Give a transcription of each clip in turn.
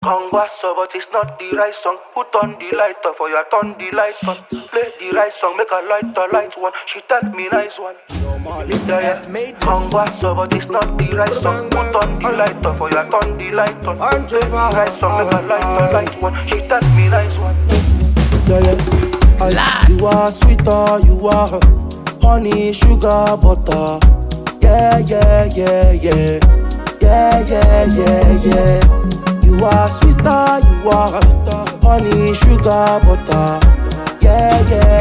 Kongwaso, but it's not the right song. Put on the light off, or you turn the light on. Play the right song, make a light one. She tell me nice one. Kongwaso, but it's not the right song. Put on the light off, or you turn the light on. Play the right song, make a light one. She tell me nice one. You are sweeter, you are honey, sugar, butter. Yeah. You are sweeter, you are honey, sugar, butter. Yeah.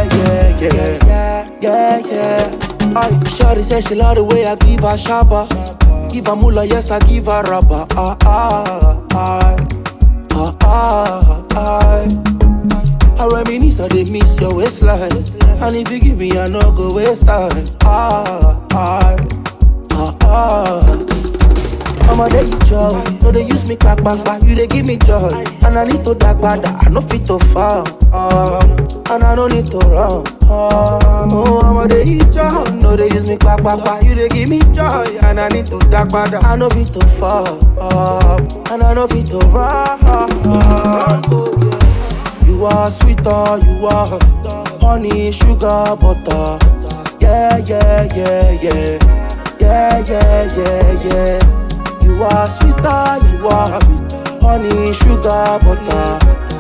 Shawty say she love the way I give her shabba. Give her moolah, yes I give her rubber. I reminisce, I dey miss your waistline. And if you give me, I no go waste time. Mama, they eat joy. No, they use me back. You they give me joy. And I need to dark bad. I no fit to fall. And I don't need to run. Oh, mama, they eat joy. No, they use me back. You they give me joy. And I need to dark bad. I no fit to fall. And I no fit to run. You are sweeter, you are honey, sugar, butter. Yeah. You are sweeter, you are honey, sugar, butter.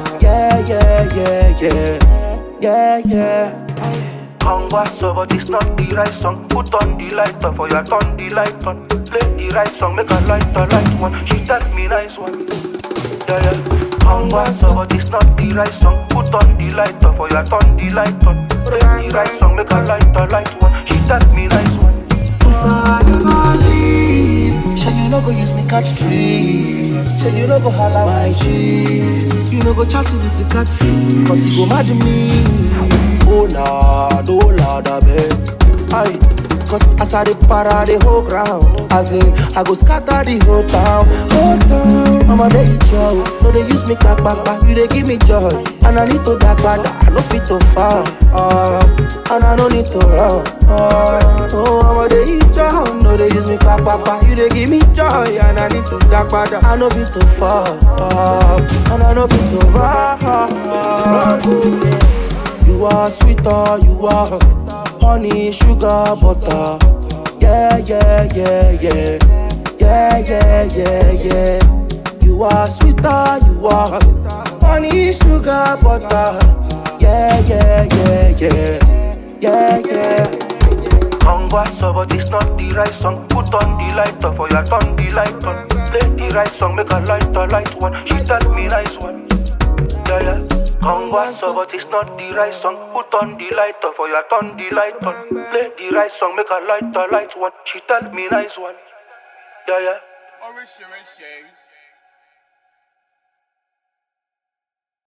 Yeah. Kongwaso, but it's not the right song. Put on the light off, or you turn the light on. Play the right song, make a light one. She tell me nice one. Yeah. Kongwaso, but it's not the right song. Put on the light off, or you turn the light on. Play the right song, make a light one. She tell me nice one. If I ever leave, sure you no go use me catch street. Sure you no go holla my cheese. You no go chat with the cat feet. Cause you go mad at me. Oh Lord, I beg. Aye. Cause as I dey para the whole ground. As in, I go scatter the whole town. Mama, they eat joy. No, they use me back. You they give me joy. And I need to dark bad. I no fit to fall. And I no need to run. Oh, mama, they eat joy. No, they use me back. You they give me joy. And I need to dark bad. I no fit to fall. And I no fit to run. You are sweeter, you are honey, sugar, butter. Yeah. You are sweeter, you are honey, sugar, butter. Yeah. Kongwaso, but it's not the right song. Put on the light off, or you turn the light on. Play the right song, make a light one. She tell me nice one. Yeah. Kongwaso, but it's not the right song. Put on the light off, or you turn the light on. Play the right song, make a light one. She tell me nice one. Yeah. Orange.